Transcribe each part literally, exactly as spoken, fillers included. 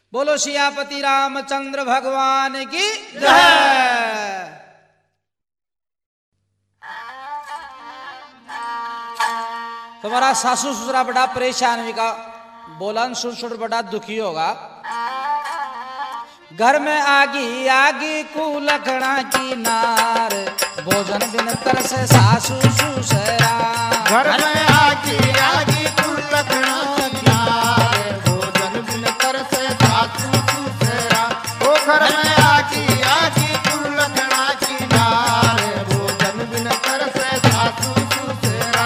बोलो सियापति रामचंद्र भगवान की जय। तुम्हारा सासू ससुरा बड़ा परेशान भी का बोलन सुन सुन बड़ा दुखी होगा। घर में आगी आगी कुलखड़ा की नार भोजन बिन तरसे सासू ससुरा। घर में आगी आगी कुलखड़ा की नार भोजन बिन तरसे सासू ससुरा। ओ घर में आगी आगी कुलखड़ा की नार भोजन बिन तरसे सासू ससुरा।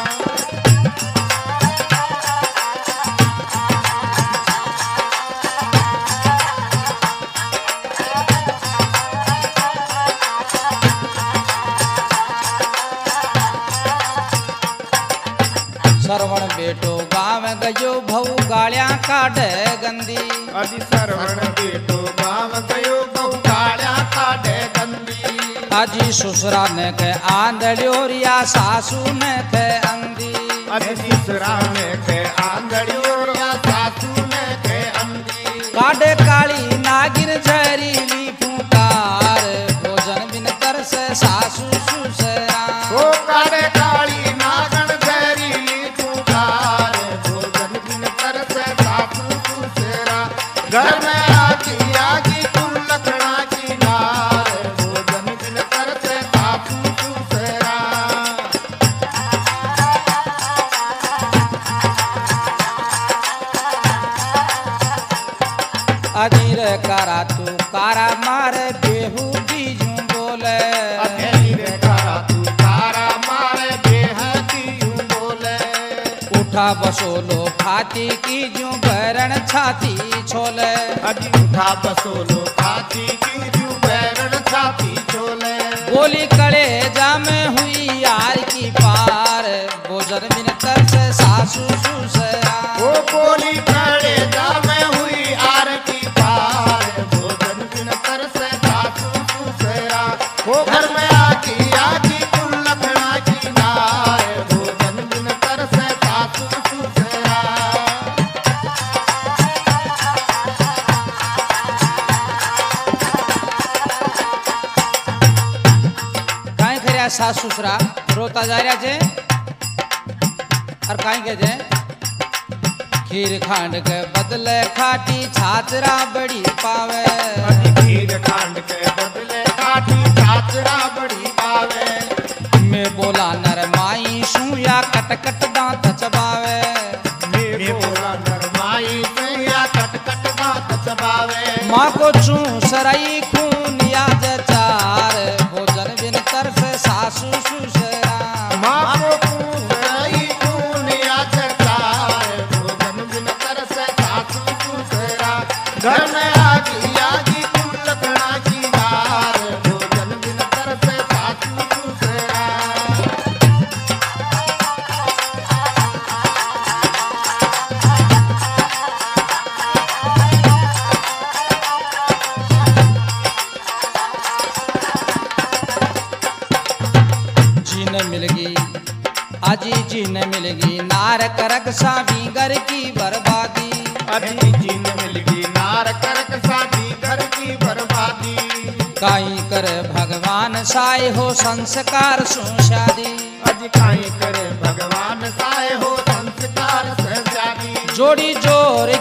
सरवण बेटो गाँव गयो भऊ गालियां काढ़े गंदी। अजी सरवण बेटो गाँव गयो भऊ गालियां काढ़े गंदी। अजी ससुरा ने के आंधड़ियो रिया सासू ने के अंधी। अजी ससुरा ने के आंधड़ियो रिया सासू ने के अंधी। काढ़े काली नागिन झरीली फूकार भोजन बिन तरसे सासू ससुरा। ओ काढ़े काली नागन झरीली फूकार भोजन बिन तरसे सासू ससुरा। घर में आगी आगी कुलखड़ा की नार भोजन बिन तरसे सासू ससुरा। अधीर कारा तू कारा मारे बेहू बीजू बोले। अधीर कारा तू कारा मारे बेहू बोले। उठा बसोलो फाती की जू बैरण छाती छोले। अजी उठा बसोलो फाती की जू बैरण छाती छोले। गोली कड़े जामे हुई यार की पार भोजन बिन तरसे सासू ससुरा। ओ गोली कड़े जामे हुई आर की पार भोजन बिन तरसे सासू ससुरा। ओ घर में आगी आगी कुलखड़ा की नार भोजन बिन तरसे सासू ससुरा। काई खरिया सास ससुरा रोता जा रहा जे और काई के जे खीर खांड के बदले खाटी छातरा बड़ी पावे। अजी खीर खांड के बदले काटी छातरा बड़ी पावे। मैं बोला नर माई सू या कट कट दांत चबावे। मैं बोला नरमाई से या कट कट दांत चबावे। माँ को चू सराई खून याद चार भोजन बिन तरसे सासू ससुरा। माँ को पूछई खून या चचार भोजन बिन तरसे सासू ससुरा। घर में आगी आगी कुलखड़ा की नार भोजन बिन तरसे सासू ससुरा। जीने मिलगी अजी जीने मिलगी नार करक सावी घर की बर्बादी। अजी जीन मिलगी नार करक शादी घर की बर्बादी। काई करे भगवान साए हो संस्कार सु शादी। अज काई करे भगवान साए हो संस्कार से शादी। जोड़ी जोर